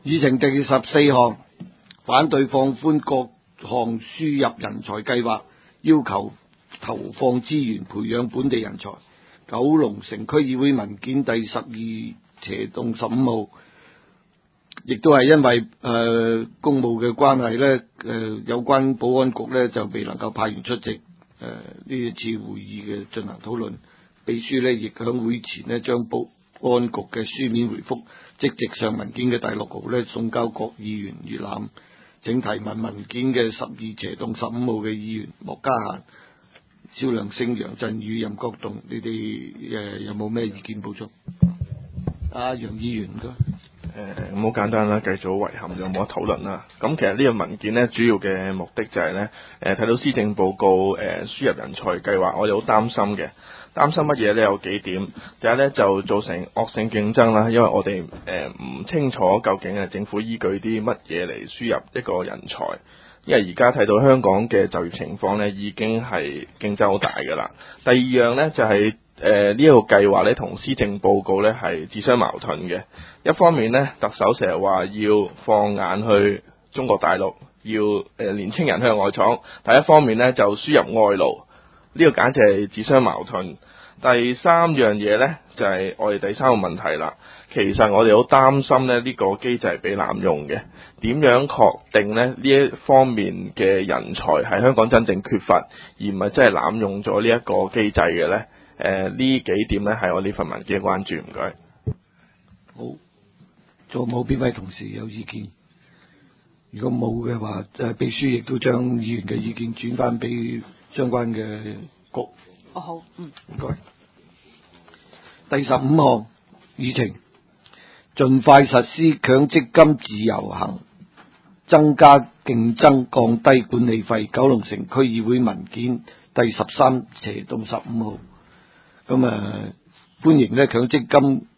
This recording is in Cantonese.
議程第14項，反對放寬各項輸入人才計劃，要求投放資源培養本地人才。九龍城區議會文件第12/15號，亦都係因為公務嘅關係呢，有關保安局呢就未能夠派員出席呢一次會議嘅進行討論。秘書呢亦響會前呢將保安局嘅書面回覆即席上文件嘅第6號呢送交各議員閱覽。請提問文件嘅12/15號嘅議員莫家嫻、蕭亮星、楊振宇、任國棟，你哋有冇咩意見補充？楊議員唔該。 咁好簡單啦，繼續遺憾就冇得討論啦。咁其實呢個文件呢，主要嘅目的就係呢，睇到施政報告輸入人才計劃，我哋好擔心嘅。擔心乜嘢呢？有幾點。第一呢，就造成惡性競爭啦，因為我哋唔清楚究竟係政府依據啲乜嘢嚟輸入一個人才。因為而家睇到香港嘅就業情況呢，已經係競爭好大㗎啦。第二樣呢，就係呢一個計劃呢，同施政報告呢係自相矛盾嘅。一方面呢，特首成日話要放眼去中國大陸，要年青人向外闖；但一方面呢，就輸入外勞，呢個簡直係自相矛盾。第三樣嘢呢，就係我哋第三個問題啦。其實我哋好擔心呢個機制係被濫用嘅。點樣確定呢一方面嘅人才係香港真正缺乏，而唔係真係濫用咗呢一個機制嘅呢？呢幾點呢係我呢份文件嘅關注。唔該。 好，仲冇邊位同事有意見？如果冇嘅話，秘書亦都將議員嘅意見轉翻俾相關嘅局。 好， 唔該。第15項議程，盡快實施強積金自由行，增加競爭，降低管理費。九龍城區議會文件第13/15號。咁歡迎呢強積金